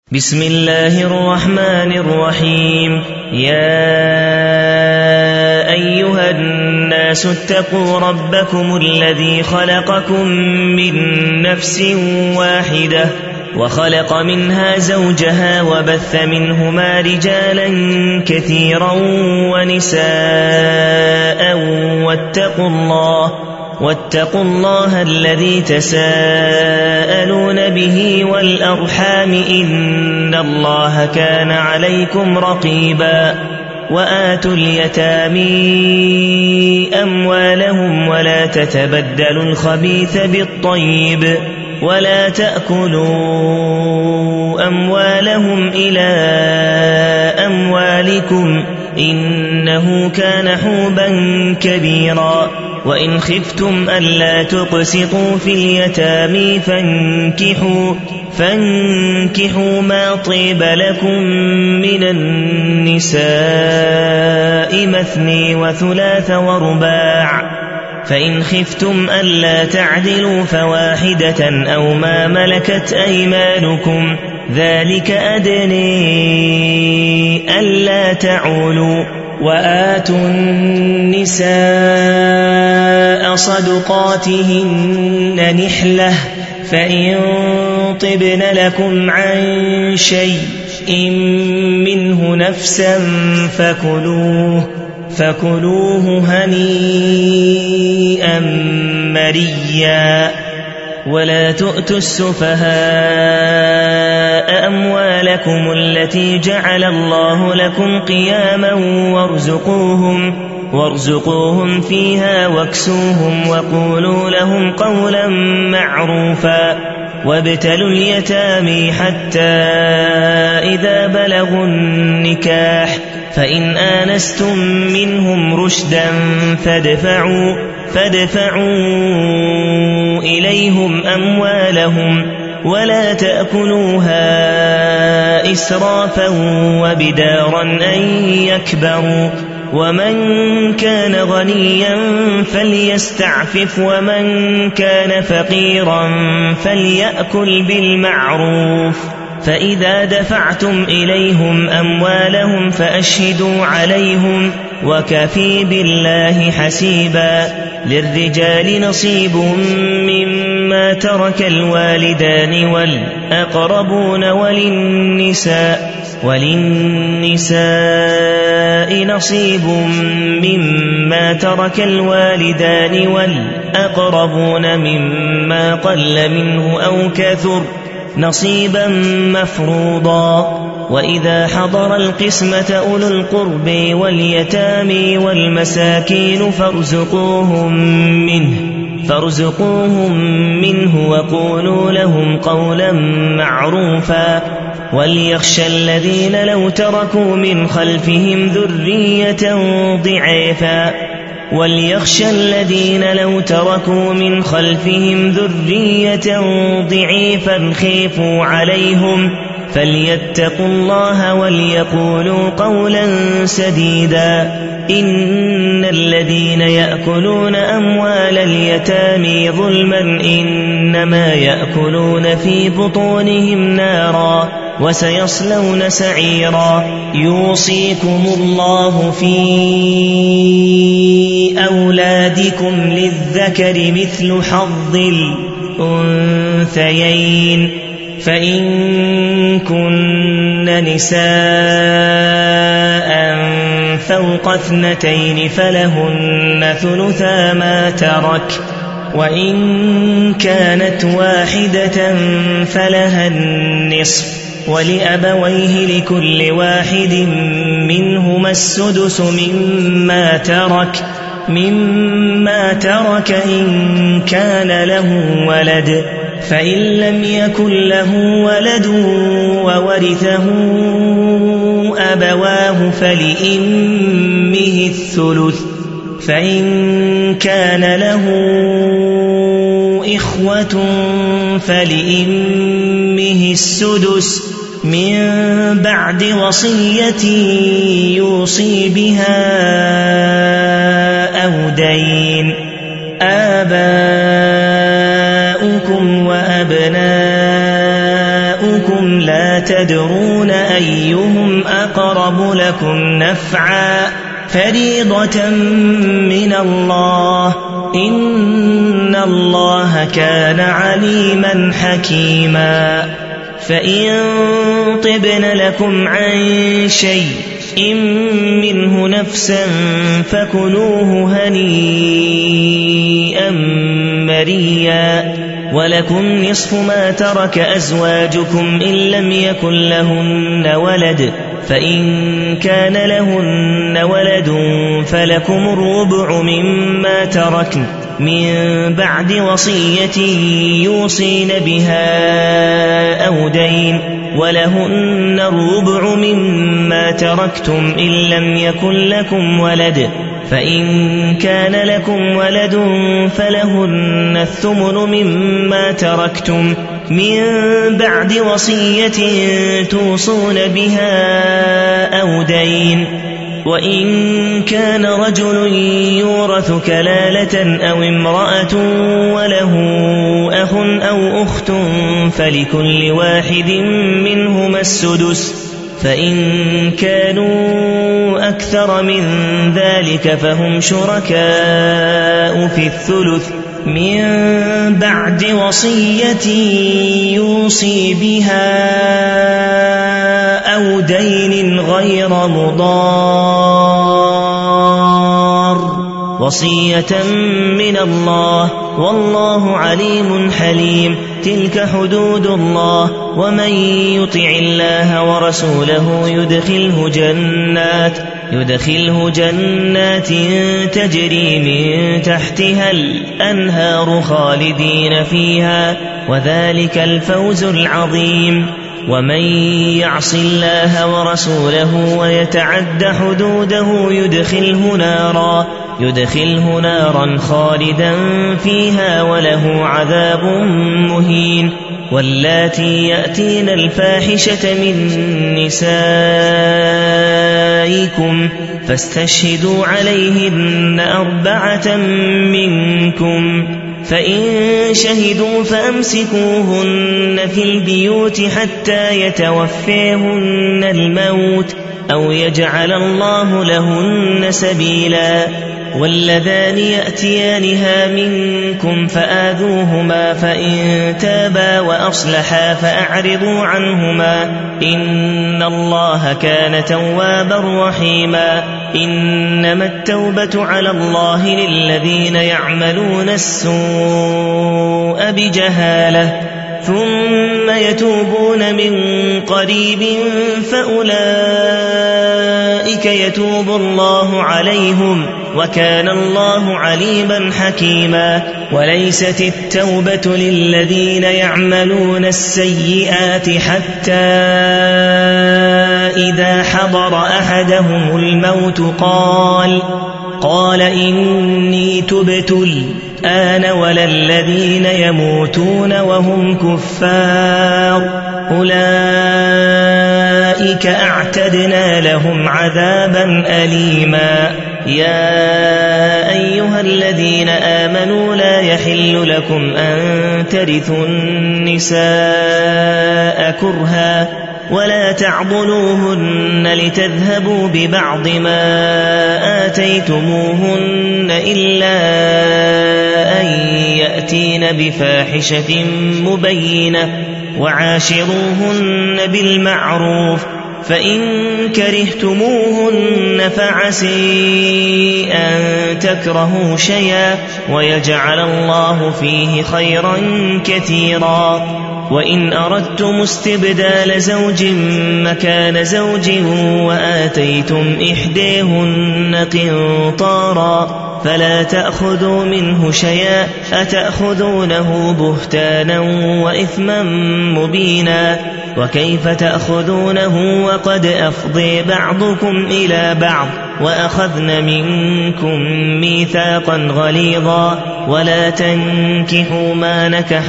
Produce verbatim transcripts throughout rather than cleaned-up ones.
بسم الله الرحمن الرحيم. يا أيها الناس اتقوا ربكم الذي خلقكم من نفس واحدة وخلق منها زوجها وبث منهما رجالا كثيرا ونساء واتقوا الله واتقوا الله الذي تساءلون به والأرحام إن الله كان عليكم رقيبا. وآتوا اليتامى أموالهم ولا تتبدلوا الخبيث بالطيب ولا تأكلوا أموالهم إلى أموالكم إنه كان حوبا كبيرا. وإن خفتم ألا تقسطوا في اليتامى فانكحوا, فانكحوا ما طيب لكم من النساء مثني وثلاث ورباع. فإن خفتم ألا تعدلوا فواحدة أو ما ملكت أيمانكم ذلك أدني ألا تعولوا. وآتوا النساء صدقاتهن نحلة فإن طبن لكم عن شيء منه نفسا فكلوه, فكلوه هنيئا مريا. ولا تؤتوا السفهاء أموالكم التي جعل الله لكم قياما وارزقوهم, وارزقوهم فيها واكسوهم وقولوا لهم قولا معروفا. وابتلوا اليتامى حتى إذا بلغوا النكاح فإن آنستم منهم رشدا فادفعوا, فادفعوا إليهم أموالهم ولا تأكلوها إسرافا وبدارا أن يكبروا. ومن كان غنيا فليستعفف ومن كان فقيرا فليأكل بالمعروف. فإذا دفعتم إليهم أموالهم فأشهدوا عليهم وكفى بالله حسيبا. للرجال نصيب مما ترك الوالدان والأقربون وللنساء, وللنساء نصيب مما ترك الوالدان والأقربون مما قل منه أو كثر نصيبا مفروضا. وإذا حضر القسمة أولو القرب واليتامى والمساكين فارزقوهم منه, فارزقوهم منه وقولوا لهم قولا معروفا. وليخشى الذين لو تركوا من خلفهم ذرية ضعافا وليخشى الذين لو تركوا من خلفهم ذرية ضعيفا خيفوا عليهم فليتقوا الله وليقولوا قولا سديدا. إن الذين يأكلون أموال اليتامى ظلما إنما يأكلون في بطونهم نارا وسيصلون سعيرا. يوصيكم الله في أولادكم للذكر مثل حظ الأنثيين فإن كن نساء فوق اثنتين فلهن ثلثا ما ترك وإن كانت واحدة فلها النصف ولأبويه لكل واحد منهما السدس مما ترك مما ترك إن كان له ولد فإن لم يكن له ولد وورثه أبواه فلأمه الثلث فإن كان له إخوة فلأمه السدس من بعد وصية يوصي بها أو دين. آباؤكم وأبناؤكم أيمانكم لا تدرون أيهم أقرب لكم نفعا فريضة من الله إن الله كان عليما حكيما فإن طبن لكم عن شيء منه نفسا فكلوه هنيئا مريا ولكم نصف ما ترك أزواجكم إن لم يكن لهن ولد فإن كان لهن ولد فلكم الربع مما تركن من بعد وصية يوصين بها أو دين ولهن الربع مما تركتم إن لم يكن لكم ولد فإن كان لكم ولد فلهن الثمن مما تركتم من بعد وصية توصون بها أو دين وإن كان رجل يورث كلالة أو امرأة وله أخ أو أخت فلكل واحد منهما السدس فإن كانوا أكثر من ذلك فهم شركاء في الثلث من بعد وصية يوصي بها أو دين غير مضار وصية من الله والله عليم حليم تلك حدود الله ومن يطع الله ورسوله يدخله جنات يدخله جنات تجري من تحتها الأنهار خالدين فيها وذلك الفوز العظيم ومن يعص الله ورسوله ويتعد حدوده يدخله نارا يدخله نارا خالدا فيها وله عذاب مهين واللاتي يأتين الفاحشة من نسائكم فاستشهدوا عليهن أربعة منكم فإن شهدوا فأمسكوهن في البيوت حتى يتوفيهن الموت أو يجعل الله لهن سبيلا واللذان يأتيانها منكم فآذوهما فإن تابا وأصلحا فأعرضوا عنهما إن الله كان توابا رحيما إنما التوبة على الله للذين يعملون السوء بجهالة ثم يتوبون من قريب فأولئك يتوب الله عليهم وكان الله عليما حكيما وليست التوبة للذين يعملون السيئات حتى إذا حضر أحدهم الموت قال قال إني تبت الآن ولا الذين يموتون وهم كفار أولئك أعتدنا لهم عذابا أليما يا أيها الذين آمنوا لا يحل لكم أن ترثوا النساء كرها ولا تعضلوهن لتذهبوا ببعض ما آتيتموهن إلا أن يأتين بفاحشة مبينة وعاشروهن بالمعروف فإن كرهتموهن فعسي أن تكرهوا شيئا ويجعل الله فيه خيرا كثيرا وإن أردتم استبدال زوج مكان زوج وآتيتم إحديهن قنطارا فلا تأخذوا منه شيئا أتأخذونه بهتانا وإثما مبينا وكيف تأخذونه وقد أفضي بعضكم إلى بعض وأخذن منكم ميثاقا غليظا ولا تنكحوا ما نكح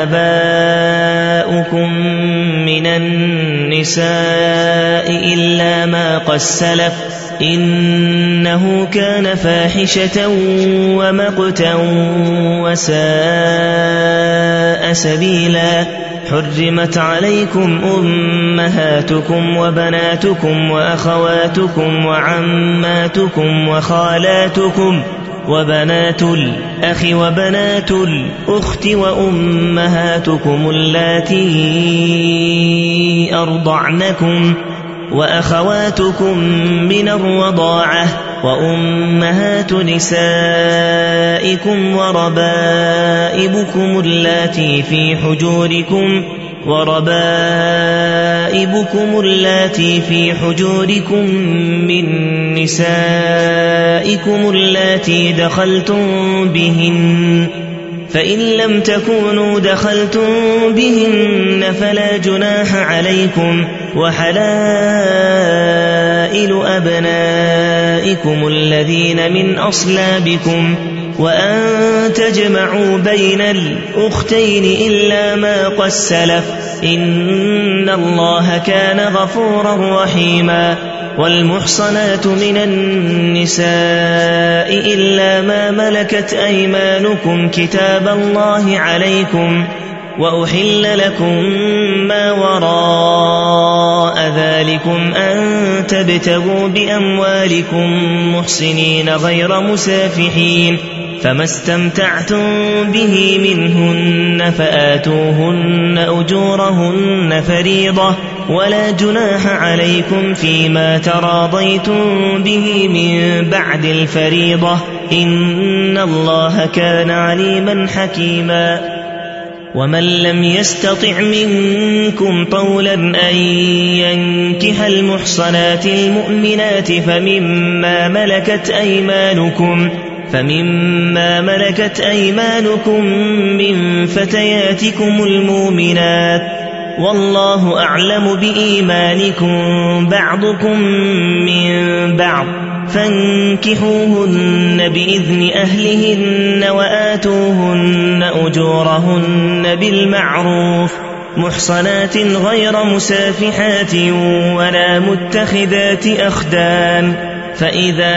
آباؤكم من النساء إلا ما قد سلف إنه كان فاحشة ومقتا وساء سبيلا. حرمت عليكم أمهاتكم وبناتكم وأخواتكم وعماتكم وخالاتكم وبنات الأخ وبنات الأخت وأمهاتكم اللاتي أرضعنكم وأخواتكم من الرضاعة وأمهات نسائكم وربائبكم اللاتي في حجوركم وربائبكم اللاتي في حجوركم من نسائكم اللاتي دخلتم بهن، فإن لم تكونوا دخلتم بهن فلا جناح عليكم، وحلائل أبنائكم الذين من أصلابكم، وأن تجمعوا بين الأختين إلا ما قد سلف، إن الله كان غفورا رحيما. والمحصنات من النساء إلا ما ملكت أيمانكم كتاب الله عليكم، وأحل لكم ما وراء ذلكم أن تبتغوا بأموالكم محصنين غير مسافحين، فما استمتعتم به منهن فآتوهن أجورهن فريضة، ولا جناح عليكم فيما تراضيتم به من بعد الفريضة، إن الله كان عليما حكيما. ومن لم يستطع منكم طولا أن ينكح المحصنات المؤمنات فمما ملكت أيمانكم فمما ملكت أيمانكم من فتياتكم المؤمنات، والله أعلم بإيمانكم بعضكم من بعض، فانكحوهن بإذن أهلهن وآتوهن أجورهن بالمعروف محصنات غير مسافحات ولا متخذات أخدان، فإذا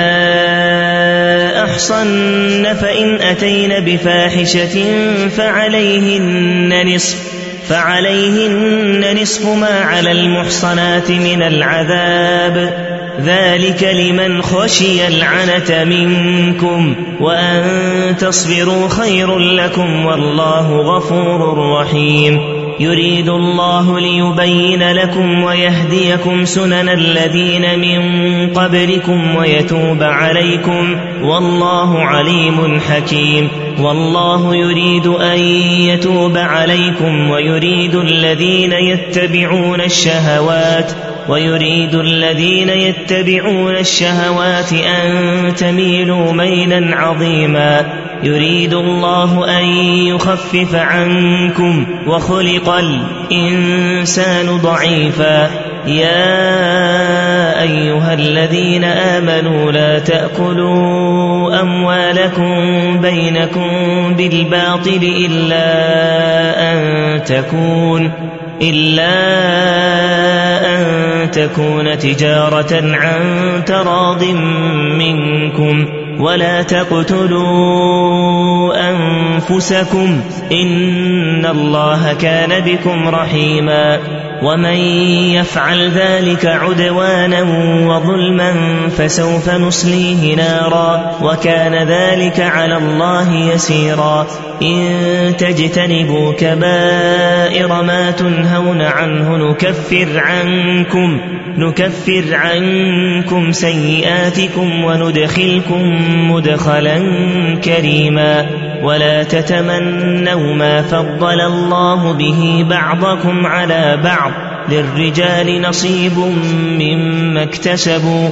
أحصن فإن أتين بفاحشة فعليهن نصف فعليهن نصف ما على المحصنات من العذاب، ذلك لمن خشي العنة منكم، وأن تصبروا خير لكم، والله غفور رحيم. يريد الله ليبين لكم ويهديكم سنن الذين من قبلكم ويتوب عليكم، والله عليم حكيم. والله يريد أن يتوب عليكم ويريد الذين يتبعون الشهوات ويريد الذين يتبعون الشهوات أن تميلوا ميلا عظيما. يريد الله أن يخفف عنكم وخلق الإنسان ضعيفا. يا أيها الذين آمنوا لا تأكلوا أموالكم بينكم بالباطل إلا أن تكون إلا أن تكون تجارة عن تراض منكم، ولا تقتلوا أنفسكم إن الله كان بكم رحيما. ومن يفعل ذلك عدوانا وظلما فسوف نصليه نارا، وكان ذلك على الله يسيرا. إن تجتنبوا كبائر ما تنهون عنه نكفر عنكم نكفر عنكم سيئاتكم وندخلكم مدخلا كريما. ولا تتمنوا ما فضل الله به بعضكم على بعض، للرجال نصيب مما اكتسبوا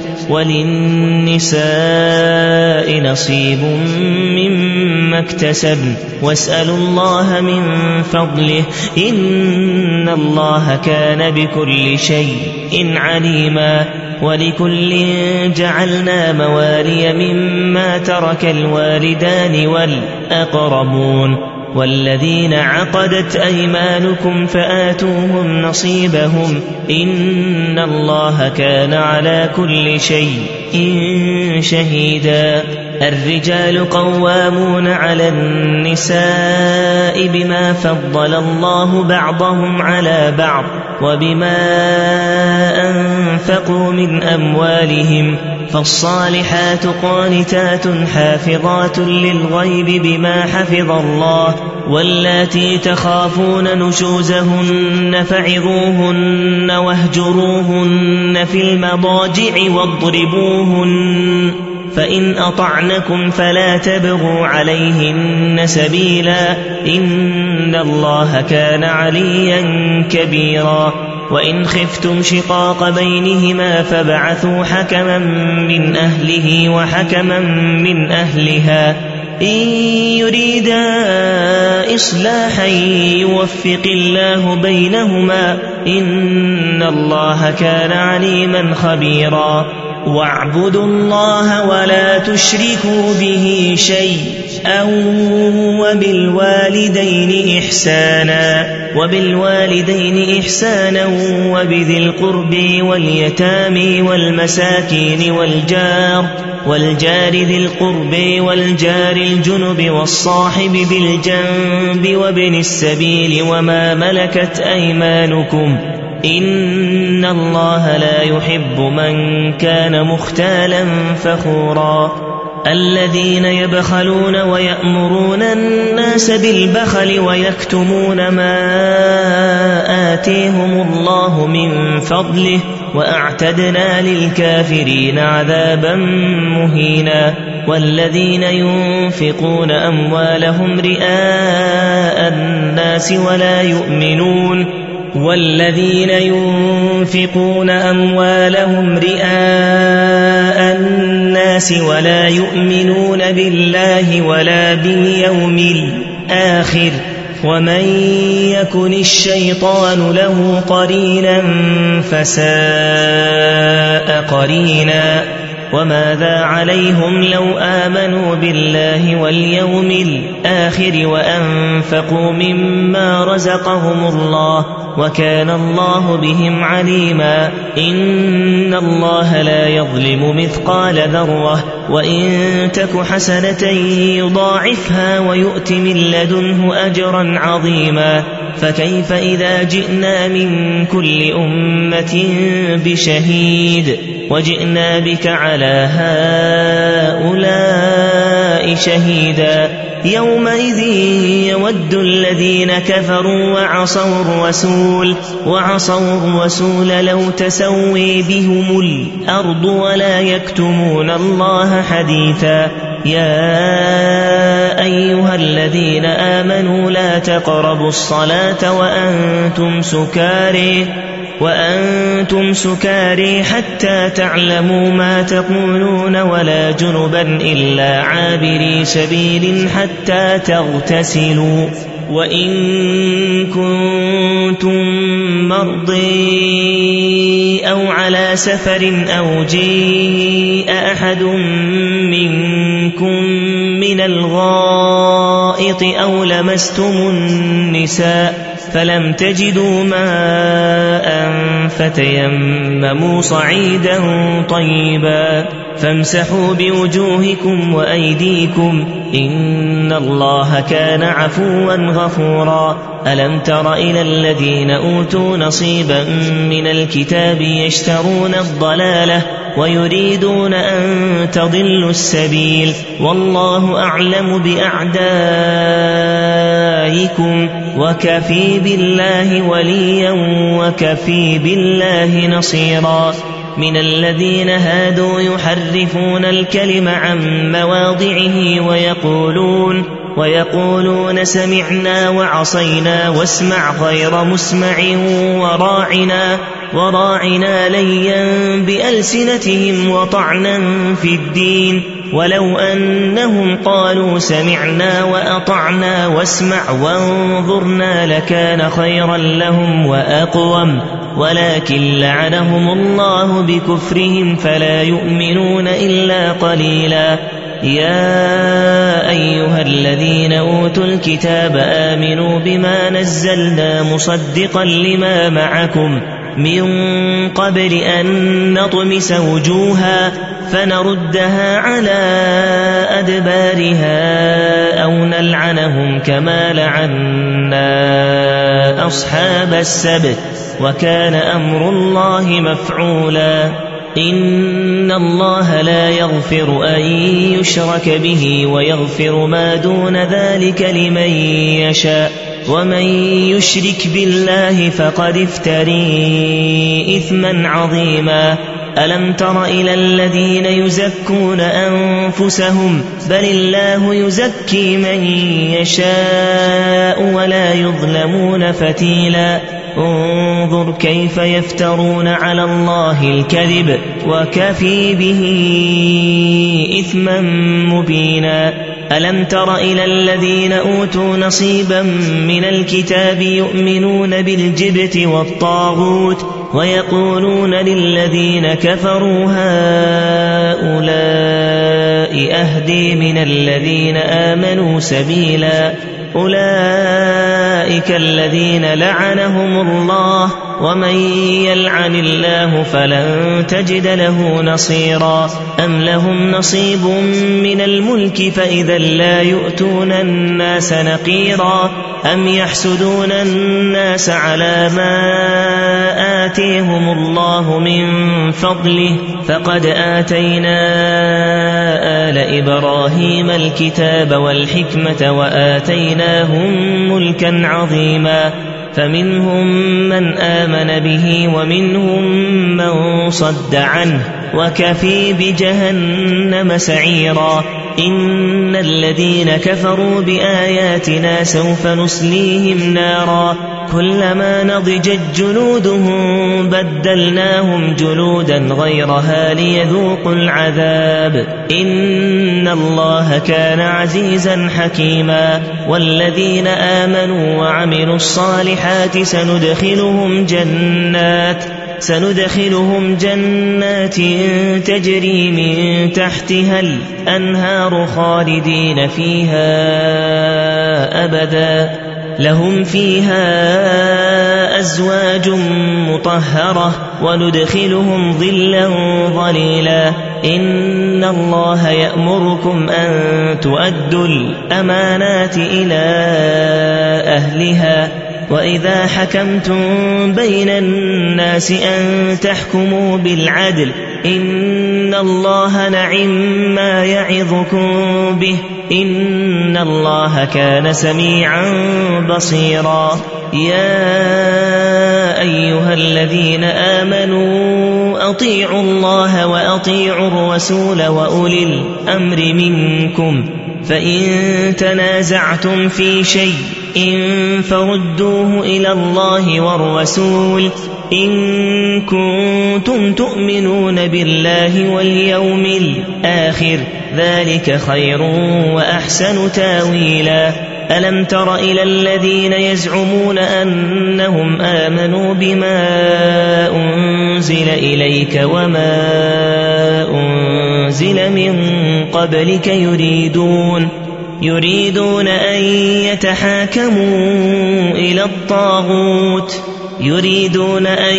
وللنساء نصيب مما اكتسبن، واسألوا الله من فضله إن الله كان بكل شيء عليما. ولكل جعلنا موالي مما ترك الوالدان والأقربون، والذين عقدت أيمانكم فآتوهم نصيبهم إن الله كان على كل شيء شيء شهيدا. الرجال قوامون على النساء بما فضل الله بعضهم على بعض وبما أنفقوا من أموالهم، فالصالحات قانتات حافظات للغيب بما حفظ الله، واللاتي تخافون نشوزهن فعظوهن واهجروهن في المضاجع واضربوهن، فإن أطعنكم فلا تبغوا عليهن سبيلا، إن الله كان عليا كبيرا. وإن خفتم شقاق بينهما فابعثوا حكما من أهله وحكما من أهلها إن يريدا إصلاحا يوفق الله بينهما، إن الله كان عليما خبيرا. واعبدوا الله ولا تشركوا به شيئا وبالوالدين إحسانا وبالوالدين إحسانا وبذي القرب واليتامى والمساكين والجار والجار ذي القرب والجار الجنب والصاحب بالجنب وابن السبيل وما ملكت أيمانكم، إن الله لا يحب من كان مختالا فخورا. الذين يبخلون ويأمرون الناس بالبخل ويكتمون ما آتيهم الله من فضله، وأعتدنا للكافرين عذابا مهينا. والذين ينفقون أموالهم رئاء الناس ولا يؤمنون والذين ينفقون أموالهم رئاء الناس ولا يؤمنون بالله ولا باليوم الآخر، ومن يكن الشيطان له قرينا فساء قرينا. وماذا عليهم لو آمنوا بالله واليوم الآخر وأنفقوا مما رزقهم الله، وكان الله بهم عليما. إن الله لا يظلم مثقال ذرة، وإن تك حسنة يضاعفها ويؤت من لدنه أجرا عظيما. فكيف إذا جئنا من كل أمة بشهيد وجئنا بك على هؤلاء شهيدا، يومئذ يود الذين كفروا وعصوا الرسول وعصوا الرسول لو تسوي بهم الأرض ولا يكتمون الله حديثا. يا أيها الذين آمنوا لا تقربوا الصلاة وأنتم سكارى وأنتم سكارى حتى تعلموا ما تقولون ولا جنبا إلا عابري سبيل حتى تغتسلوا، وإن كنتم مرضى أو على سفر أو جاء أحد منكم من الغائط أو لمستم النساء فلم تجدوا ماء فتيمموا صعيدا طيبا فامسحوا بوجوهكم وأيديكم، إن الله كان عفوا غفورا. ألم تر إلى الذين أوتوا نصيبا من الكتاب يشترون الضلالة ويريدون أن تضلوا السبيل، والله أعلم بأعدائكم وكفي بالله وليا وكفي بالله نصيرا. من الذين هادوا يحرفون الكلم عن مواضعه ويقولون ويقولون سمعنا وعصينا واسمع غير مسمع وراعنا وراعنا ليا بألسنتهم وطعنا في الدين، ولو أنهم قالوا سمعنا وأطعنا واسمع وانظرنا لكان خيرا لهم وأقوم، ولكن لعنهم الله بكفرهم فلا يؤمنون إلا قليلا. يا أيها الذين أوتوا الكتاب آمنوا بما نزلنا مصدقا لما معكم من قبل أن نطمس وجوها فنردها على أدبارها أو نلعنهم كما لعنا أصحاب السبت وكان أمر الله مفعولا إن الله لا يغفر أن يشرك به ويغفر ما دون ذلك لمن يشاء ومن يشرك بالله فقد افتري إثما عظيما ألم تر إلى الذين يزكون أنفسهم بل الله يزكي من يشاء ولا يظلمون فتيلا انظر كيف يفترون على الله الكذب وكفي به إثما مبينا ألم تر إلى الذين أوتوا نصيبا من الكتاب يؤمنون بالجبت والطاغوت ويقولون للذين كفروا هؤلاء أهدي من الذين آمنوا سبيلا أولئك الذين لعنهم الله ومن يلعن الله فلن تجد له نصيرا أم لهم نصيب من الملك فإذا لا يؤتون الناس نقيرا أم يحسدون الناس على ما آتيهم الله من فضله فقد آتينا آل إبراهيم الكتاب والحكمة وآتيناهم ملكا عظيما فمنهم من آمن به ومنهم من صد عنه وكفي بجهنم سعيرا إن الذين كفروا بآياتنا سوف نصليهم نارا كلما نضجت جلودهم بدلناهم جلودا غيرها ليذوقوا العذاب إن الله كان عزيزا حكيما والذين آمنوا وعملوا الصالحات سندخلهم جنات سندخلهم جنات تجري من تحتها الأنهار خالدين فيها أبدا لهم فيها أزواج مطهرة وندخلهم ظلا ظليلا إن الله يأمركم أن تؤدوا الأمانات إلى أهلها وإذا حكمتم بين الناس أن تحكموا بالعدل إن الله نعم ما يعظكم به إن الله كان سميعا بصيرا يا أيها الذين آمنوا أطيعوا الله وأطيعوا الرسول وأولي الأمر منكم فإن تنازعتم في شيء إن فردوه إلى الله والرسول إن كنتم تؤمنون بالله واليوم الآخر ذلك خير وأحسن تاويلا ألم تر إلى الذين يزعمون أنهم آمنوا بما أنزل إليك وما أنزل من قبلك يريدون يريدون أن يتحاكموا إلى الطاغوت يريدون أن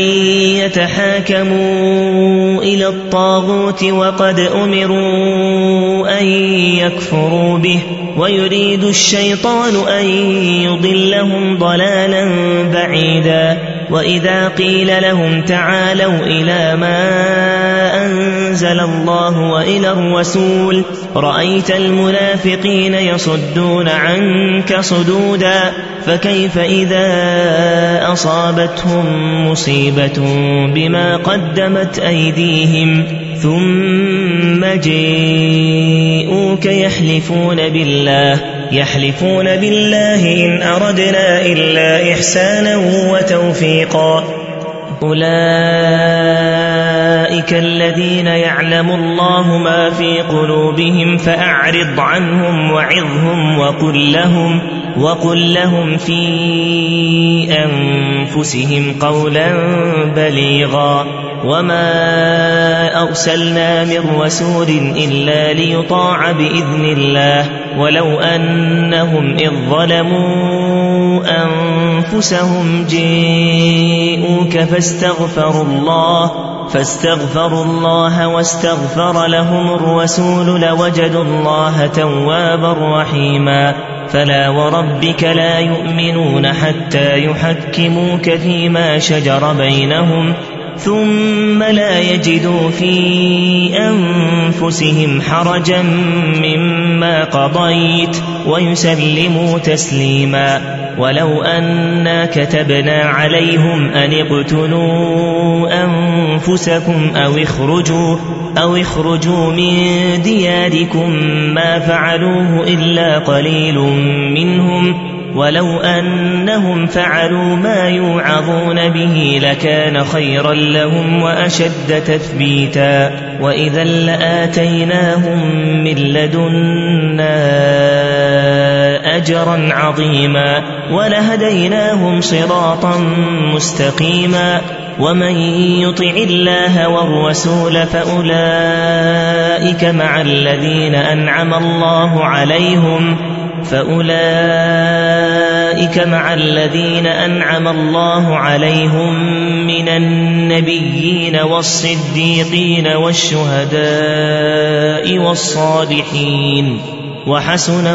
يتحاكموا إلى الطاغوت وقد أمروا أن يكفروا به ويريد الشيطان أن يضلهم ضلالا بعيدا وإذا قيل لهم تعالوا إلى ما أنزل الله وإلى الرسول رأيت المنافقين يصدون عنك صدودا فكيف إذا أصابتهم مصيبة بما قدمت أيديهم ثم جاءوك يحلفون بالله يحلفون بالله إن أردنا إلا إحسانا وتوفيقا أولئك الذين يعلم الله ما في قلوبهم فأعرض عنهم وعظهم وقل لهم وقل لهم في أنفسهم قولا بليغا وما أرسلنا من رسول إلا ليطاع بإذن الله ولو أنهم إذ ظلموا أنفسهم جاءوك فاستغفروا الله فاستغفروا الله واستغفر لهم الرسول لوجدوا الله توابا رحيما فلا وربك لا يؤمنون حتى يحكموك فيما شجر بينهم ثم لا يجدوا في أنفسهم حرجا مما قضيت ويسلموا تسليما ولو أنا كتبنا عليهم أن اقتلوا أنفسكم أو اخرجوا, أو اخرجوا من دياركم ما فعلوه إلا قليل منهم ولو أنهم فعلوا ما يوعظون به لكان خيرا لهم وأشد تثبيتا وإذا لآتيناهم من لدنا أجرا عظيما ولهديناهم صراطا مستقيما ومن يطع الله والرسول فأولئك مع الذين أنعم الله عليهم فأولئك مع الذين أنعم الله عليهم من النبيين والصديقين والشهداء والصالحين وحسن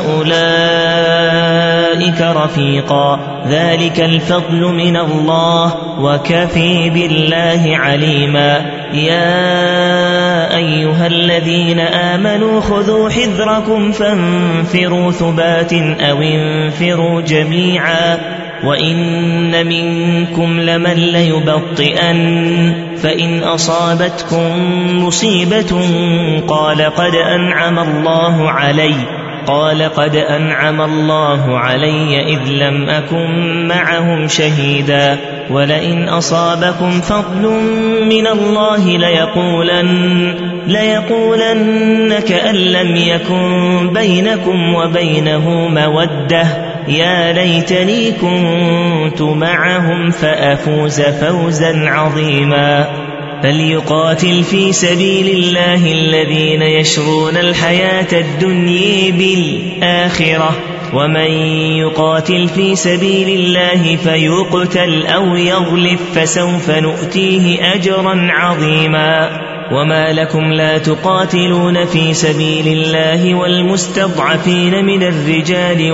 أولئك رفيقا ذلك الفضل من الله وكفي بالله عليما يا أيها الذين آمنوا خذوا حذركم فانفروا ثبات أو انفروا جميعا وإن منكم لمن ليبطئن فإن أصابتكم مصيبة قال قد أنعم الله علي قال قد أنعم الله علي إذ لم أكن معهم شهيدا ولئن أصابكم فضل من الله ليقولن, ليقولن كأن لم يكن بينكم وبينه مودة يا ليتني كنت معهم فأفوز فوزا عظيما فليقاتل في سبيل الله الذين يشرون الحياة الدنيا بالآخرة ومن يقاتل في سبيل الله فيقتل أو يغلب فسوف نؤتيه أجرا عظيما وما لكم لا تقاتلون في سبيل الله والمستضعفين من الرجال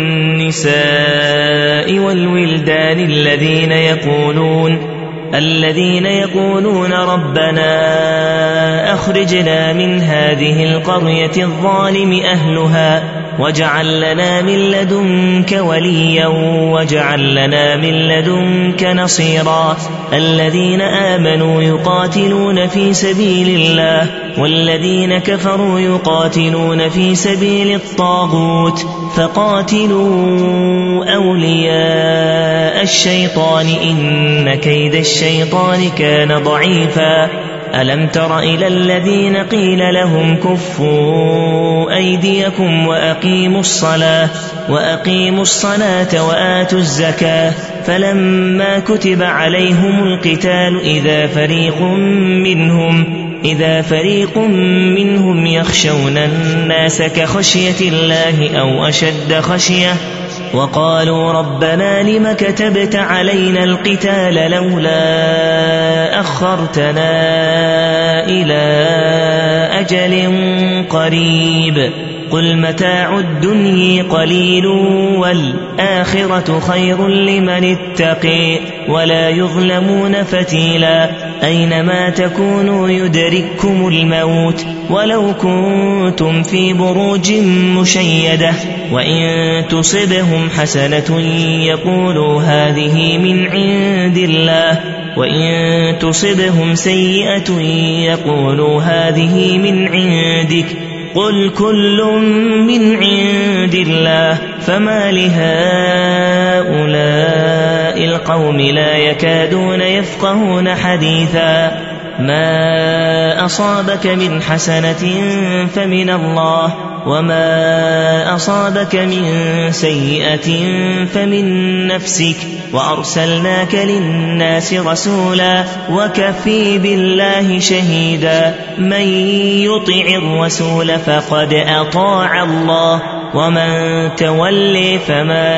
والنساء والولدان الذين يقولون الذين يقولون ربنا أخرجنا من هذه القرية الظالم أهلها واجعل لنا من لدنك وليا واجعل لنا من لدنك نصيرا الذين آمنوا يقاتلون في سبيل الله والذين كفروا يقاتلون في سبيل الطاغوت فقاتلوا أولياء الشيطان إن كيد الشيطان كان ضعيفا ألم تر إلى الذين قيل لهم كفوا أيديكم وأقيموا الصلاة وأقيموا الصلاة وآتوا الزكاة فلما كتب عليهم القتال إذا فريق منهم إذا فريق منهم يخشون الناس كخشية الله أو أشد خشية وقالوا ربنا لم كتبت علينا القتال لولا أخرتنا إلى أجل قريب قل متاع الدنيا قليل والآخرة خير لمن اتقي ولا يظلمون فتيلا أينما تكونوا يدرككم الموت ولو كنتم في بروج مشيدة وإن تصبهم حسنة يقولوا هذه من عند الله وإن تصبهم سيئة يقولوا هذه من عندك قل كل من عند الله فما لهؤلاء القوم لا يكادون يفقهون حديثا ما أصابك من حسنة فمن الله وما أصابك من سيئة فمن نفسك وأرسلناك للناس رسولا وكفي بالله شهيدا من يطع الرسول فقد أطاع الله ومن تولي فما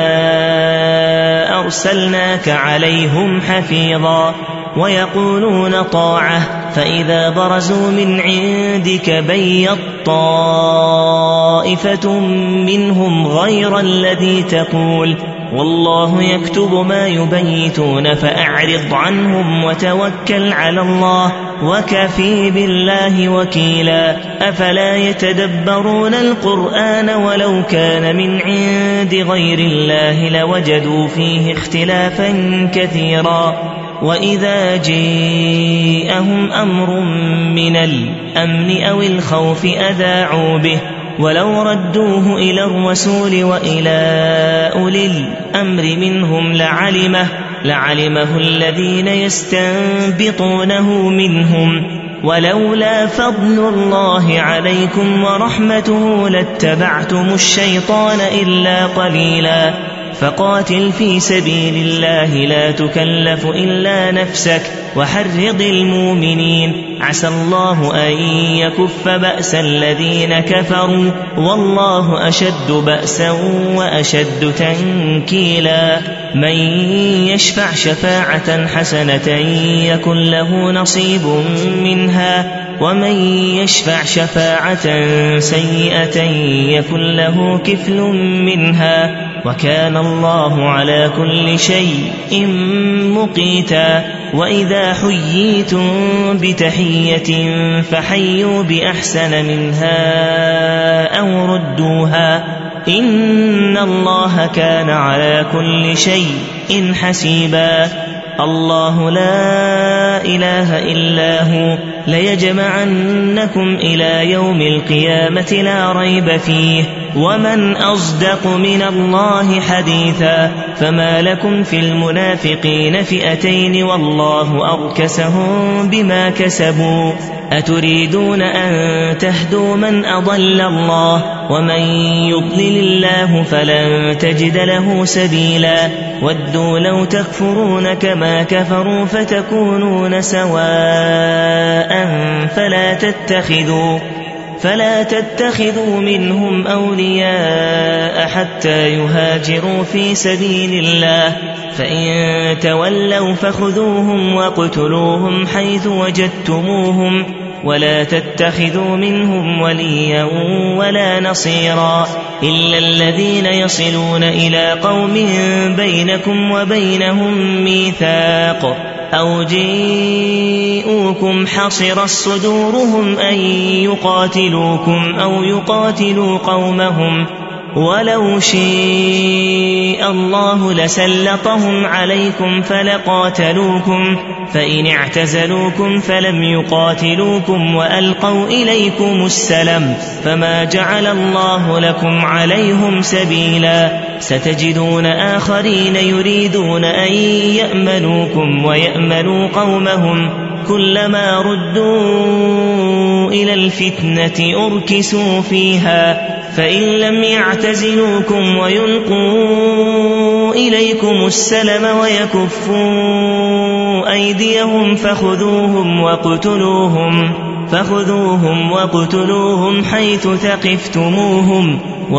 أرسلناك عليهم حفيظا ويقولون طاعة فإذا برزوا من عندك بيت طائفة منهم غير الذي تقول والله يكتب ما يبيتون فأعرض عنهم وتوكل على الله وكفي بالله وكيلا أفلا يتدبرون القرآن ولو كان من عند غير الله لوجدوا فيه اختلافا كثيرا وإذا جاءهم أمر من الأمن أو الخوف أذاعوا به ولو ردوه إلى الرسول وإلى أولي الأمر منهم لعلمه, لعلمه الذين يستنبطونه منهم ولولا فضل الله عليكم ورحمته لاتبعتم الشيطان إلا قليلا فقاتل في سبيل الله لا تكلف إلا نفسك وحرض المؤمنين عسى الله أن يكف بأس الذين كفروا والله أشد بأسا وأشد تنكيلا من يشفع شفاعة حسنة يكن له نصيب منها ومن يشفع شفاعة سيئة يكن له كفل منها وكان الله على كل شيء مقيتا وإذا حييتم بتحية فحيوا بأحسن منها أو ردوها إن الله كان على كل شيء حسيبا الله لا إله إلا هو ليجمعنكم إلى يوم القيامة لا ريب فيه ومن أصدق من الله حديثا فما لكم في المنافقين فئتين والله أركسهم بما كسبوا أتريدون أن تهدوا من أضل الله ومن يضلل الله فلن تجد له سبيلا ودوا لو تكفرون كما كفروا فتكونون سواء فلا تتخذوا فلا تتخذوا منهم أولياء حتى يهاجروا في سبيل الله فإن تولوا فخذوهم وقتلوهم حيث وجدتموهم ولا تتخذوا منهم وليا ولا نصيرا إلا الذين يصلون إلى قوم بينكم وبينهم ميثاق أو جيءوكم حصرت صدورهم أن يقاتلوكم أو يقاتلوا قومهم ولو شاء الله لسلطهم عليكم فلقاتلوكم فإن اعتزلوكم فلم يقاتلوكم وألقوا إليكم السلم فما جعل الله لكم عليهم سبيلا ستجدون آخرين يريدون أن يأمنوكم ويأمنوا قومهم كلما ردوا إلى الفتنة أركسوا فيها فإن لم يعتزلوكم ويلقوا إليكم السلم ويكفوا أيديهم فخذوهم وقتلوهم فخذوهم وقتلوهم حيث ثقفتموهم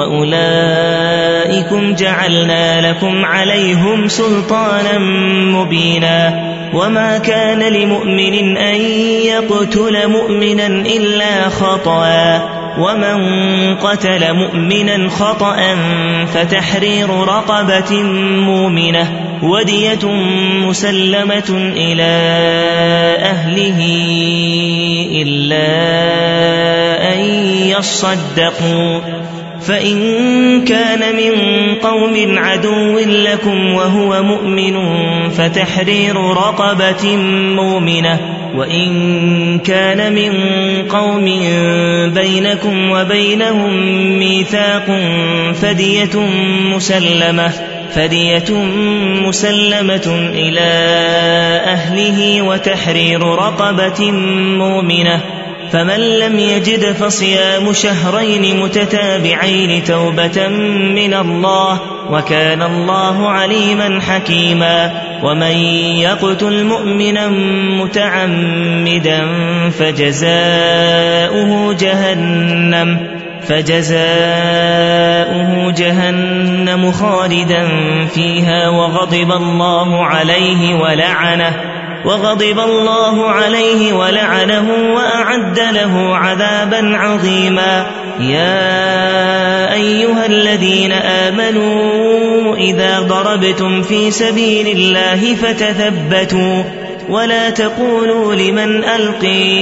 وأولئكم جعلنا لكم عليهم سلطانا مبينا وما كان لمؤمن أن يقتل مؤمنا إلا خطأ ومن قتل مؤمنا خطأ فتحرير رقبة مؤمنة ودية مسلمة إلى أهله إلا أن يصدقوا فإن كان من قوم عدو لكم وهو مؤمن فتحرير رقبة مؤمنة وإن كان من قوم بينكم وبينهم ميثاق فدية مسلمة فدية مسلمة إلى أهله وتحرير رقبة مؤمنة فمن لم يجد فصيام شهرين متتابعين توبة من الله وكان الله عليما حكيما ومن يقتل مؤمنا متعمدا فجزاؤه جهنم فجزاؤه جهنم خالدا فيها وغضب الله عليه ولعنه وغضب الله عليه ولعنه وأعد له عذابا عظيما. يا أيها الذين آمنوا إذا ضربتم في سبيل الله فتثبتوا ولا تقولوا لمن ألقي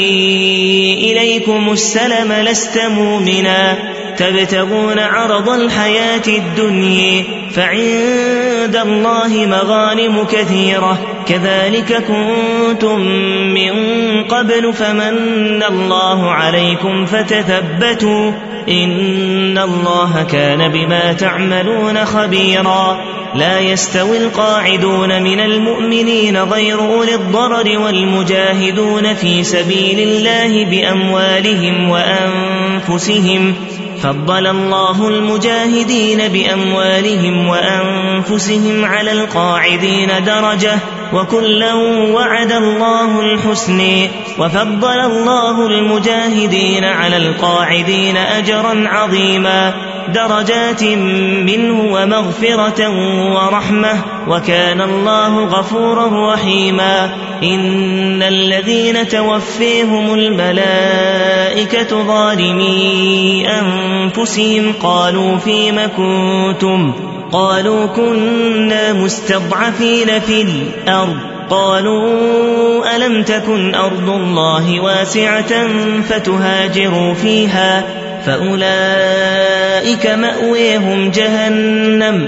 إليكم السلم لست مؤمنا تبتغون عرض الحياة الدنيا فعند الله مغانم كثيرة كذلك كنتم من قبل فمن الله عليكم فتثبتوا إن الله كان بما تعملون خبيرا. لا يستوي القاعدون من المؤمنين غير أولي الضرر والمجاهدون في سبيل الله بأموالهم وأنفسهم فضل الله المجاهدين بأموالهم وأنفسهم على القاعدين درجة وكلا وعد الله الحسن وفضل الله المجاهدين على القاعدين أجرا عظيما درجات منه ومغفرة ورحمة وكان الله غفورا رحيما. إن الذين توفيهم الملائكة ظالمي أنفسهم قالوا فيم كنتم قالوا كنا مستضعفين في الأرض قالوا ألم تكن أرض الله واسعة فتهاجروا فيها فأولئك مأويهم جهنم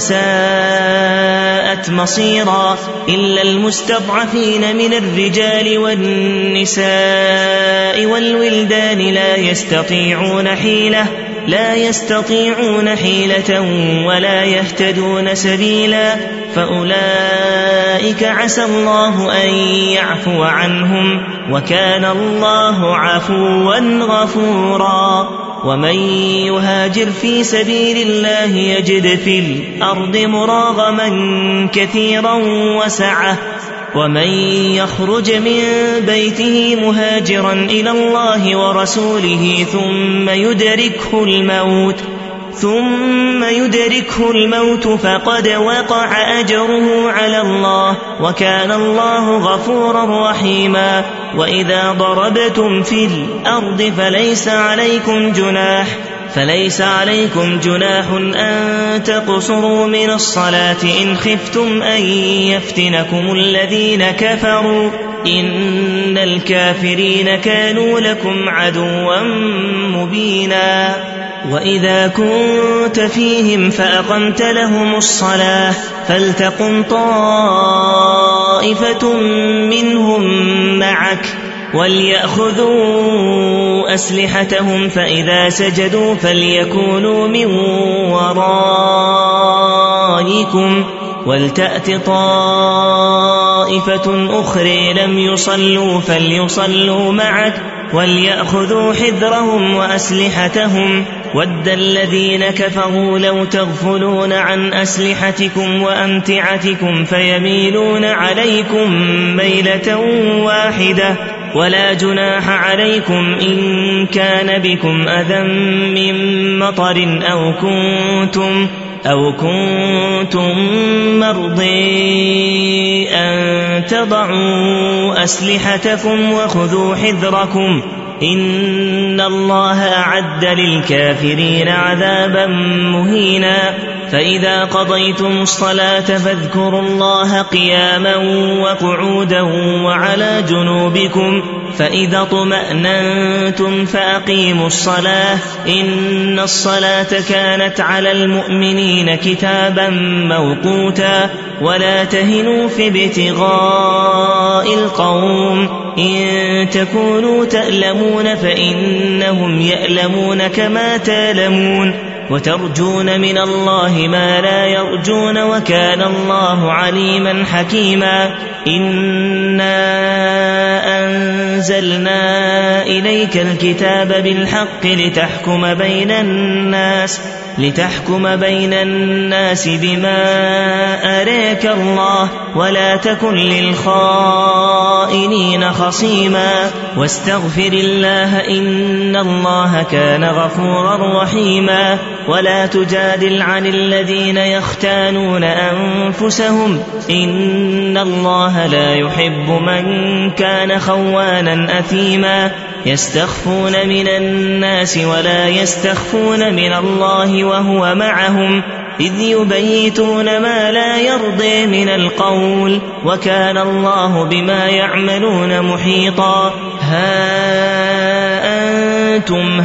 وساءت مصيرا. إلا المستضعفين من الرجال والنساء والولدان لا يستطيعون حيلة لا يستطيعون حيلة ولا يهتدون سبيلا فأولئك عسى الله أن يعفو عنهم وكان الله عفوا غفورا. ومن يهاجر في سبيل الله يجد في الأرض مراغما كثيرا وسعة ومن يخرج من بيته مهاجرا إلى الله ورسوله ثم يدركه الموت ثم يدركه الموت فقد وقع أجره على الله وكان الله غفورا رحيما. وإذا ضربتم في الأرض فليس عليكم جناح فليس عليكم جناح أن تقصروا من الصلاة إن خفتم أن يفتنكم الذين كفروا إن الكافرين كانوا لكم عدوا مبينا. وإذا كنت فيهم فأقمت لهم الصلاة فلتقم طائفة منهم معك وليأخذوا أسلحتهم فإذا سجدوا فليكونوا من ورائكم ولتأت طائفة أخرى لم يصلوا فليصلوا معك وليأخذوا حذرهم وأسلحتهم ود الذين كفروا لو تغفلون عن أسلحتكم وأمتعتكم فيميلون عليكم ميلة واحدة ولا جناح عليكم إن كان بكم أذى من مطر أو كنتم أو كنتم مرضي أن تضعوا أسلحتكم وخذوا حذركم إن الله أعد للكافرين عذابا مهينا. فإذا قضيتم الصلاة فاذكروا الله قياما وقعودا وعلى جنوبكم فإذا اطمأننتم فأقيموا الصلاة إن الصلاة كانت على المؤمنين كتابا موقوتا. ولا تهنوا في ابتغاء القوم إن تكونوا تألمون فإنهم يألمون كما تألمون وترجون من الله ما لا يرجون وكان الله عليما حكيما. إنا أنزلنا إليك الكتاب بالحق لتحكم بين الناس لتحكم بين الناس بما أراك الله ولا تكن للخائنين خصيما واستغفر الله إن الله كان غفورا رحيما ولا تجادل عن الذين يختانون أنفسهم إن الله لا يحب من كان خوانا أثيما يستخفون من الناس ولا يستخفون من الله وهو معهم إذ يبيتون ما لا يرضي من القول وكان الله بما يعملون محيطا ها أنتم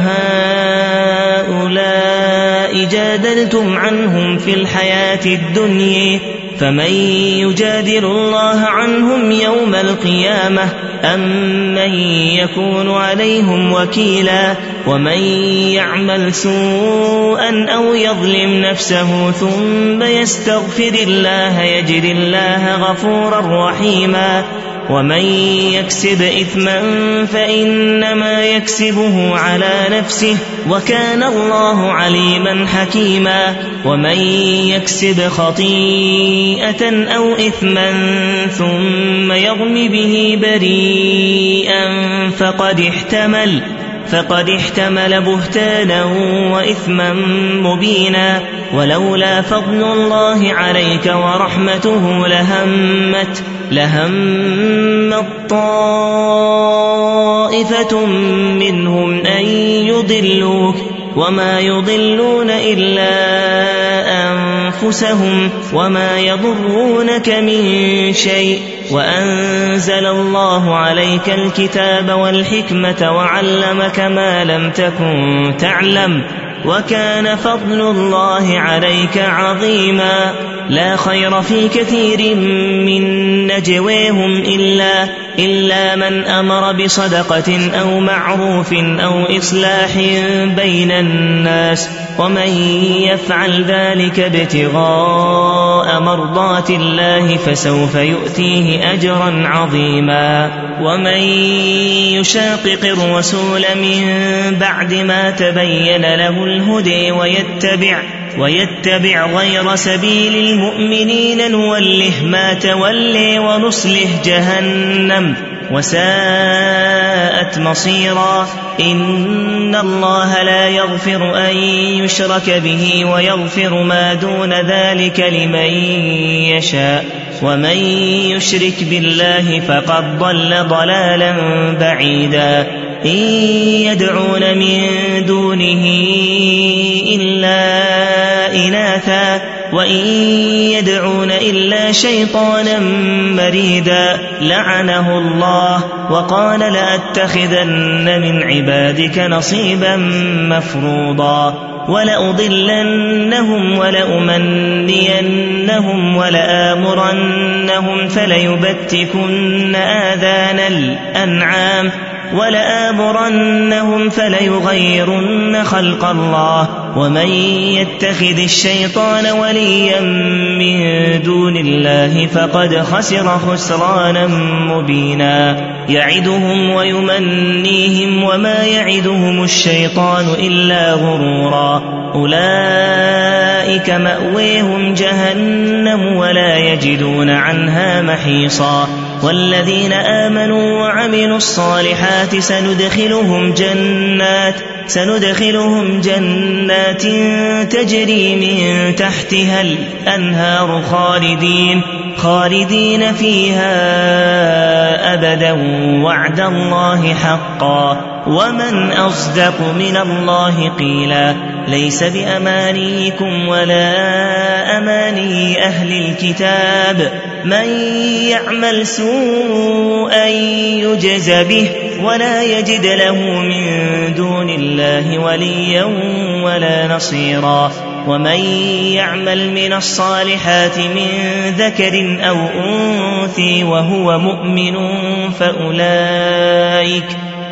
هؤلاء جادلتم عنهم في الحياة الدنيا فمن يجادل الله عنهم يوم القيامة أم من يكون عليهم وكيلا ومن يعمل سوءا أو يظلم نفسه ثم يستغفر الله يجد الله غفورا رحيما ومن يكسب إثما فإنما يكسبه على نفسه وكان الله عليما حكيما ومن يكسب خطيئة أو إثما ثم يرم به بريئا فقد احتمل فقد احتمل بهتانا وإثما مبينا ولولا فضل الله عليك ورحمته لهمت لهمت طائفة منهم أن يضلوك وما يضلون إلا أنفسهم وما يضرونك من شيء وأنزل الله عليك الكتاب والحكمة وعلمك ما لم تكن تعلم وكان فضل الله عليك عظيما لا خير في كثير من نجويهم إلا, إلا من أمر بصدقة أو معروف أو إصلاح بين الناس ومن يفعل ذلك ابتغاء مرضات الله فسوف يؤتيه أجرا عظيما ومن يشاقق الرسول من بعد ما تبين له الهدي ويتبع ويتبع غير سبيل المؤمنين نوله ما تولي ونصله جهنم وساءت مصيرا إن الله لا يغفر أن يشرك به ويغفر ما دون ذلك لمن يشاء ومن يشرك بالله فقد ضل ضلالا بعيدا إن يدعون من دونه إلا إناثا وإن يدعون إلا شيطانا مريدا لعنه الله وقال لأتخذن من عبادك نصيبا مفروضا ولأضلنهم ولأمنينهم ولآمرنهم فليبتكن آذان الأنعام ولآمرنهم فليغيرن خلق الله ومن يتخذ الشيطان وليا من دون الله فقد خسر خسرانا مبينا يعدهم ويمنيهم وما يعدهم الشيطان إلا غرورا أولئك مأويهم جهنم ولا يجدون عنها محيصا والذين آمنوا وعملوا الصالحات سندخلهم جنات سندخلهم جنات تجري من تحتها الأنهار خالدين خالدين فيها أبدا وعد الله حقا ومن أصدق من الله قيلا ليس بأمانيكم ولا أماني أهل الكتاب من يعمل سوءا يجز به ولا يجد له من دون الله وليا ولا نصيرا ومن يعمل من الصالحات من ذكر أو أنثى وهو مؤمن فأولئك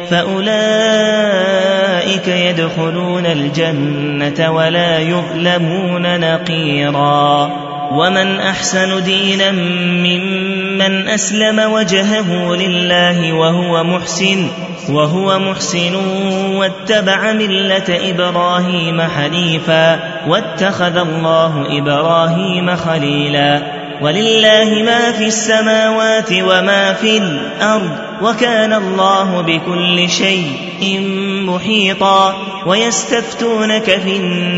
فأولئك يدخلون الجنة ولا يظلمون نقيرا. ومن أحسن دينا ممن أسلم وجهه لله وهو محسن وهو محسن واتبع ملة إبراهيم حنيفا واتخذ الله إبراهيم خليلا ولله ما في السماوات وما في الأرض وكان الله بكل شيء محيطا ويستفتونك في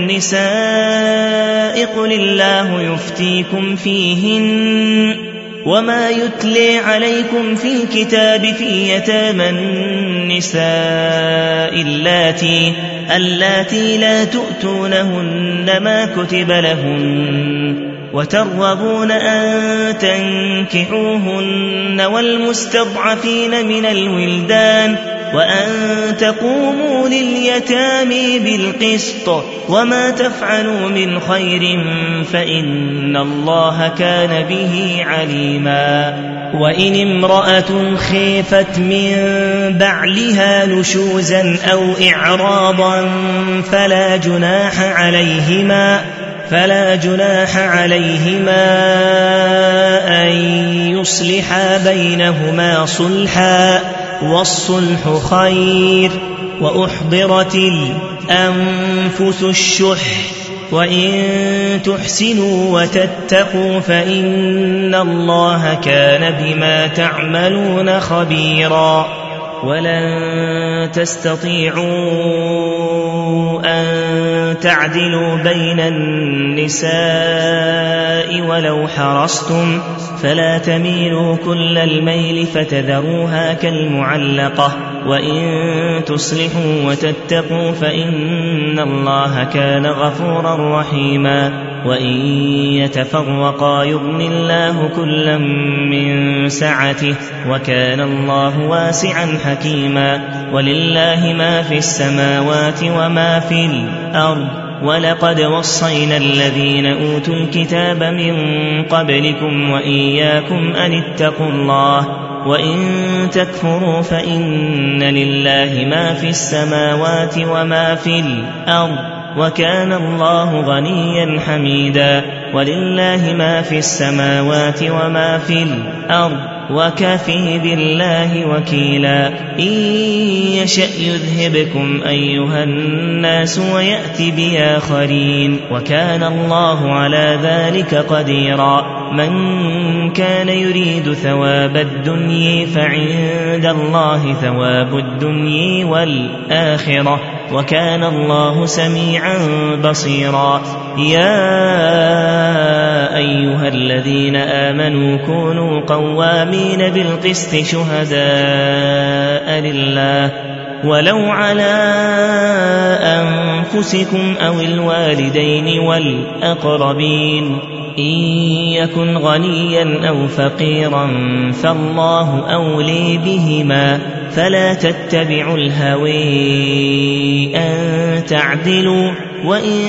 النساء قل الله يفتيكم فيهن وما يتلي عليكم في الكتاب في يتامى النساء اللاتي اللاتي لا تؤتونهن ما كتب لهن وترغبون أن تنكحوهن والمستضعفين من الولدان وأن تقوموا لليتامى بالقسط وما تفعلوا من خير فإن الله كان به عليما وإن امرأة خيفت من بعلها نشوزا أو إعراضا فلا جناح عليهما فلا جناح عليهما أن يصلحا بينهما صلحا والصلح خير وأحضرت الأنفس الشح وإن تحسنوا وتتقوا فإن الله كان بما تعملون خبيرا ولن تستطيعوا أن تعدلوا بين النساء ولو حرصتم فلا تميلوا كل الميل فتذروها كالمعلقة وإن تصلحوا وتتقوا فإن الله كان غفورا رحيما وإن يتفرقا يغن الله كلا من سعته وكان الله واسعا حكيما ولله ما في السماوات وما في الأرض ولقد وصينا الذين أوتوا الكتاب من قبلكم وإياكم أن اتقوا الله وإن تكفروا فإن لله ما في السماوات وما في الأرض وكان الله غنيا حميدا ولله ما في السماوات وما في الأرض وكفى بالله وكيلا إن يشأ يذهبكم أيها الناس ويأتي بآخرين وكان الله على ذلك قديرا من كان يريد ثواب الدنيا فعند الله ثواب الدنيا والآخرة وكان الله سميعا بصيرا يا أيها الذين آمنوا كونوا قوامين بالقسط شهداء لله ولو على أنفسكم أو الوالدين والأقربين إن يكن غنيا أو فقيرا فالله أولي بهما فلا تتبعوا الهوى أن تعدلوا وإن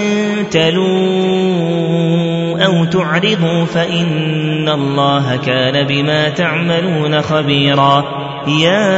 تلوا أو تعرضوا فإن الله كان بما تعملون خبيرا يا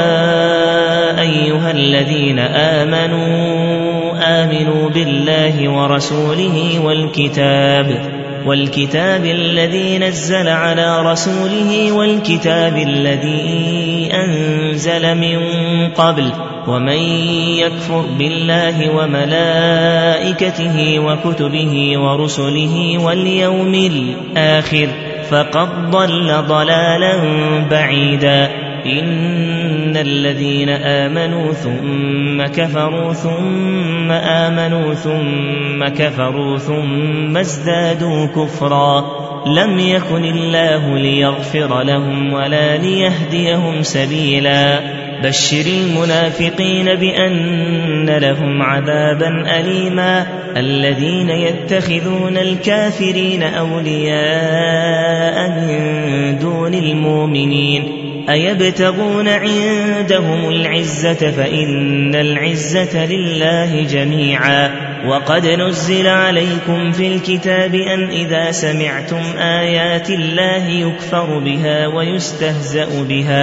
أيها الذين آمنوا آمنوا بالله ورسوله والكتاب والكتاب الذي نزل على رسوله والكتاب الذي أنزل من قبل ومن يكفر بالله وملائكته وكتبه ورسله واليوم الآخر فقد ضل ضلالا بعيدا إن الذين آمنوا ثم كفروا ثم آمنوا ثم كفروا ثم ازدادوا كفرا لم يكن الله ليغفر لهم ولا ليهديهم سبيلا بشر المنافقين بأن لهم عذابا أليما الذين يتخذون الكافرين أولياء من دون المؤمنين أيبتغون عندهم العزة فإن العزة لله جميعا وقد نزل عليكم في الكتاب أن إذا سمعتم آيات الله يكفر بها ويستهزأ بها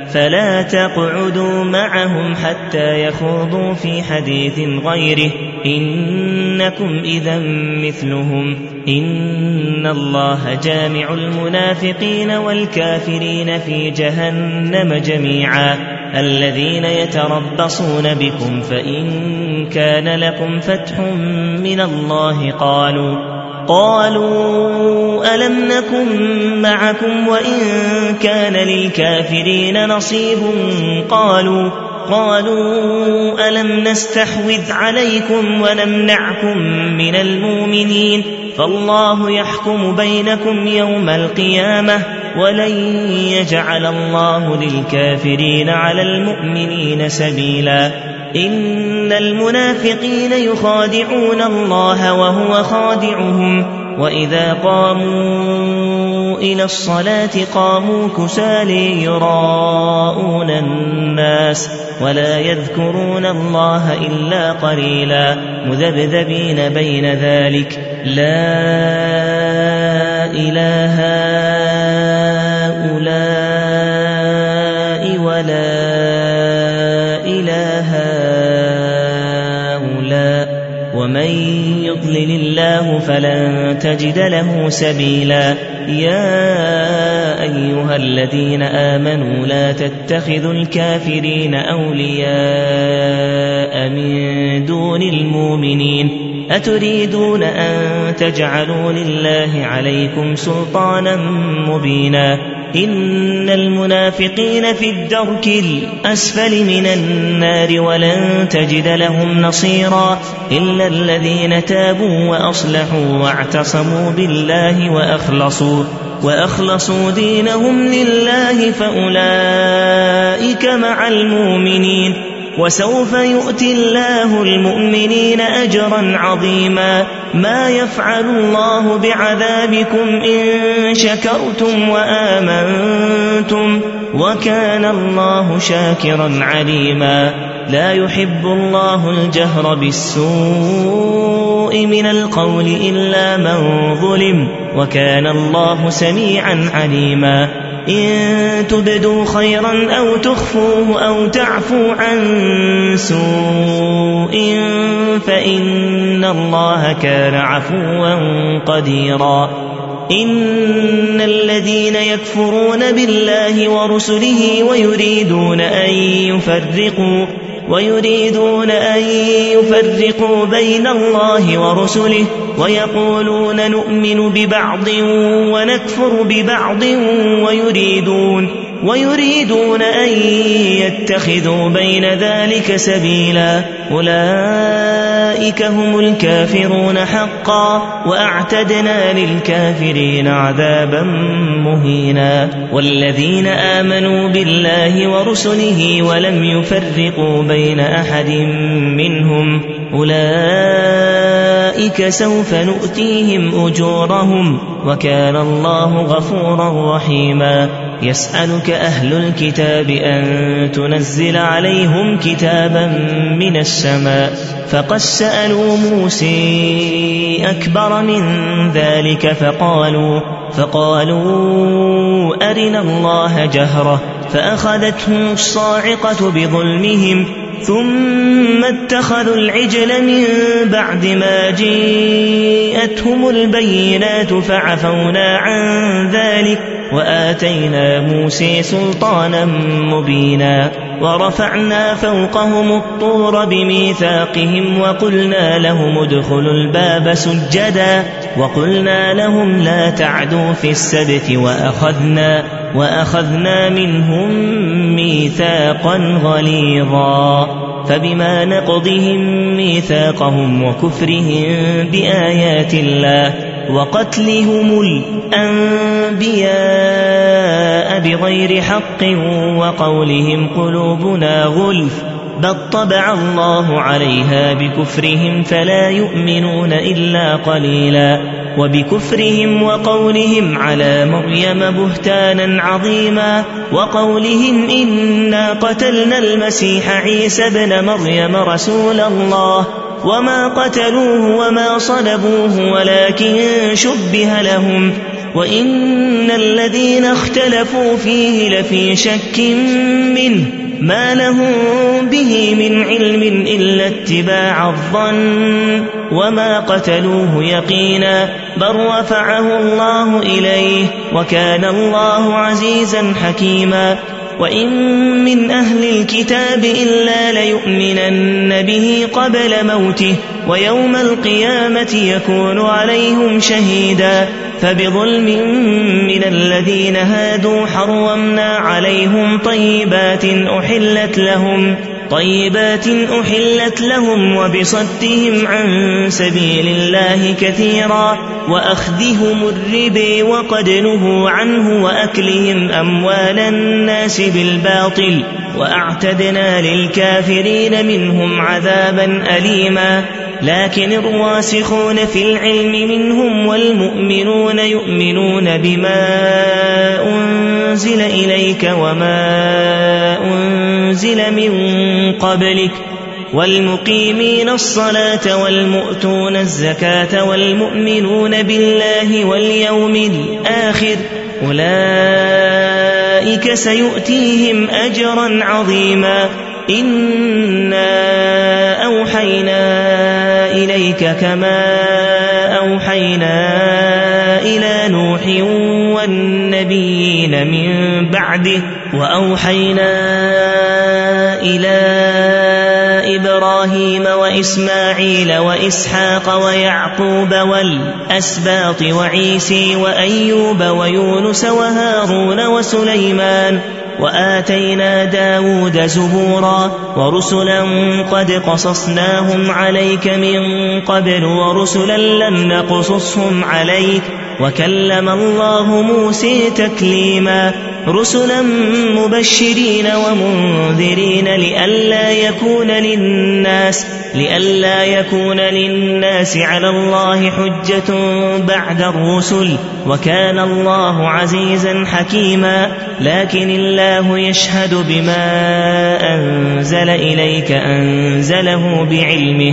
فلا تقعدوا معهم حتى يخوضوا في حديث غيره إنكم إذا مثلهم إن الله جامع المنافقين والكافرين في جهنم جميعا الذين يتربصون بكم فإن كان لكم فتح من الله قالوا قالوا ألم نكن معكم وإن كان للكافرين نصيب قالوا قالوا ألم نستحوذ عليكم ونمنعكم من المؤمنين فالله يحكم بينكم يوم القيامة ولن يجعل الله للكافرين على المؤمنين سبيلا إن المنافقين يخادعون الله وهو خادعهم وإذا قاموا إلى الصلاة قاموا كسالى يراءون الناس ولا يذكرون الله إلا قليلا مذبذبين بين ذلك لا إله هؤلاء ولا إله هؤلاء ومن يضلل الله فلن تجد له سبيلا يا أيها الذين آمنوا لا تتخذوا الكافرين أولياء من دون المؤمنين أتريدون أن تجعلوا لله عليكم سلطانا مبينا إن المنافقين في الدرك الأسفل من النار ولن تجد لهم نصيرا إلا الذين تابوا وأصلحوا واعتصموا بالله وأخلصوا وأخلصوا دينهم لله فأولئك مع المؤمنين وسوف يؤتي الله المؤمنين أجرا عظيما ما يفعل الله بعذابكم إن شكرتم وآمنتم وكان الله شاكرا عليما لا يحب الله الجهر بالسوء من القول إلا من ظلم وكان الله سميعا عليما إن تبدوا خيرا أو تخفوه أو تعفوا عن سوء فإن الله كان عفوا قديرا إن الذين يكفرون بالله ورسله ويريدون أن يفرقوا ويريدون أن يفرقوا بين الله ورسله ويقولون نؤمن ببعض ونكفر ببعض ويريدون ويريدون أن يتخذوا بين ذلك سبيلا أولئك هم الكافرون حقا وأعتدنا للكافرين عذابا مهينا والذين آمنوا بالله ورسله ولم يفرقوا بين أحد منهم أولئك سوف نؤتيهم أجورهم وكان الله غفورا رحيما يسألك أهل الكتاب أن تنزل عليهم كتابا من السماء فقد سألوا موسى أكبر من ذلك فقالوا فقالوا أرنا الله جهرة فأخذتهم الصاعقة بظلمهم ثم اتخذوا العجل من بعد ما جاءتهم البينات فعفونا عن ذلك وآتينا موسى سلطانا مبينا ورفعنا فوقهم الطور بميثاقهم وقلنا لهم ادخلوا الباب سجدا وقلنا لهم لا تعدوا في السبت وأخذنا, وأخذنا منهم ميثاقا غليظا فبما نقضهم ميثاقهم وكفرهم بآيات الله وقتلهم الأنبياء بغير حق وقولهم قلوبنا غلف بل طبع الله عليها بكفرهم فلا يؤمنون إلا قليلا وبكفرهم وقولهم على مريم بهتانا عظيما وقولهم إنا قتلنا المسيح عيسى ابن مريم رسول الله وما قتلوه وما صلبوه ولكن شبه لهم وإن الذين اختلفوا فيه لفي شك منه ما لهم به من علم إلا اتباع الظن وما قتلوه يقينا بل رفعه الله إليه وكان الله عزيزا حكيما وإن من أهل الكتاب إلا ليؤمنن به قبل موته ويوم القيامة يكون عليهم شهيدا فبظلم من الذين هادوا حرمنا عليهم طيبات أحلت لهم طيبات أحلت لهم وبصدهم عن سبيل الله كثيرا وأخذهم الربا وقد نهوا عنه وأكلهم أموال الناس بالباطل وأعتدنا للكافرين منهم عذابا أليما لكن الراسخون في العلم منهم والمؤمنون يؤمنون بما أنزل إليك وما أنزل من قبلك والمقيمين الصلاة والمؤتون الزكاة والمؤمنون بالله واليوم الآخر أولئك سيؤتيهم أجرا عظيما إنا أوحينا إليك كما أوحينا إلى نوح والنبيين من بعده وأوحينا إلى إبراهيم وإسماعيل وإسحاق ويعقوب والأسباط وعيسى وأيوب ويونس وهارون وسليمان وآتينا داود زبورا ورسلا قد قصصناهم عليك من قبل ورسلا لم نقصصهم عليك وكلم الله موسى تكليما رسلا مبشرين ومنذرين لئلا يكون للناس لئلا يكون للناس على الله حجة بعد الرسل وكان الله عزيزا حكيما لكن الله يشهد بما أنزل إليك أنزله بعلمه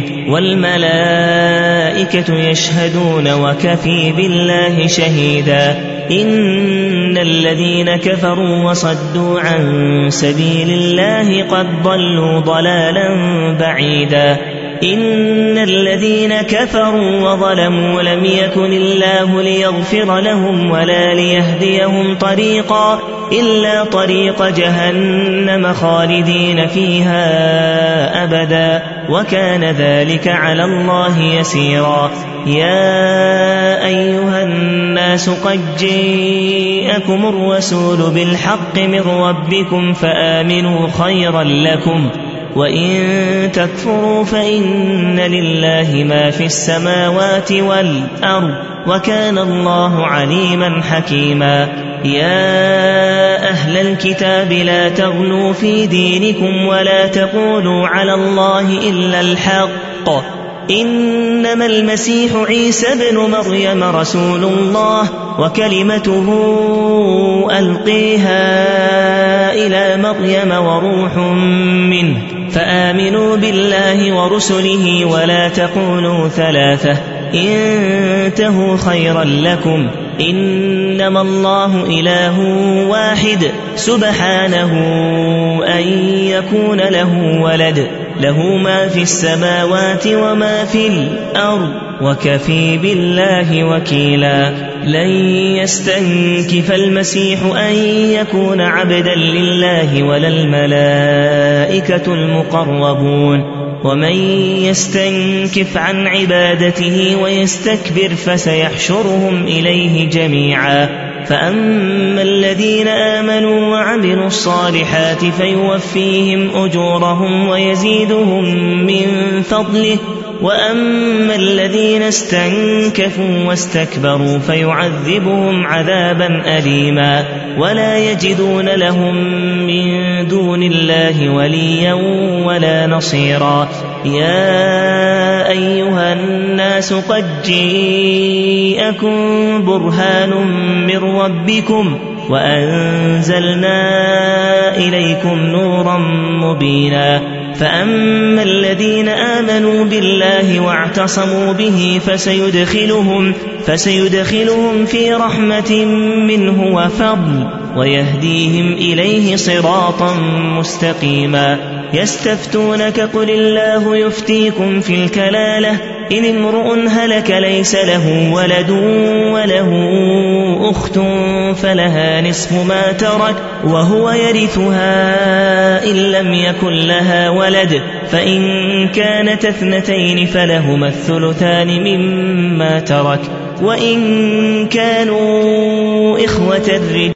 والملائكة يشهدون وكفي بالله شهيدا إن الذين كفروا وصدوا عن سبيل الله قد ضلوا ضلالا بعيدا إن الذين كفروا وظلموا لم يكن الله ليغفر لهم ولا ليهديهم طريقا إلا طريق جهنم خالدين فيها أبدا وكان ذلك على الله يسيرا يا أيها الناس قد جاءكم الرسول بالحق من ربكم فآمنوا خيرا لكم وإن تكفروا فإن لله ما في السماوات والأرض وكان الله عليما حكيما يا أهل الكتاب لا تغلوا في دينكم ولا تقولوا على الله إلا الحق إنما المسيح عيسى ابن مريم رسول الله وكلمته ألقيها إلى مريم وروح منه فآمنوا بالله ورسله ولا تقولوا ثلاثة انتهوا خيرا لكم إنما الله إله واحد سبحانه أن يكون له ولد له ما في السماوات وما في الأرض وكفي بالله وكيلا لن يستنكف المسيح أن يكون عبدا لله ولا الملائكة المقربون ومن يستنكف عن عبادته ويستكبر فسيحشرهم إليه جميعا فأما الذين آمنوا وعملوا الصالحات فيوفيهم أجورهم ويزيدهم من فضله وأما الذين استنكفوا واستكبروا فيعذبهم عذابا أليما ولا يجدون لهم من دون الله وليا ولا نصيرا يا أيها الناس قد جاءكم برهان من ربكم وأنزلنا إليكم نورا مبينا فأما الذين آمنوا بالله واعتصموا به فسيدخلهم, فسيدخلهم في رحمة منه وفضل ويهديهم إليه صراطا مستقيما. يستفتونك قل الله يفتيكم في الكلالة إن امرؤ هلك ليس له ولد وله أخت فلها نصف ما ترك وهو يرثها إن لم يكن لها ولد فإن كانت اثنتين فلهما الثلثان مما ترك وإن كانوا إخوة الرجال